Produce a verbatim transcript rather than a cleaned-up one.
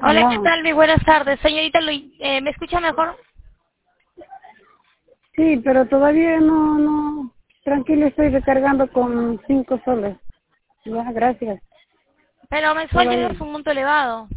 Hola, ¿qué Aló. tal? Muy buenas tardes. Señorita Luis, eh, ¿me escucha mejor? Sí, pero todavía no, no. Tranquilo, estoy recargando con cinco soles. Ya, gracias. Pero mensual Todavía. tenemos un monto elevado.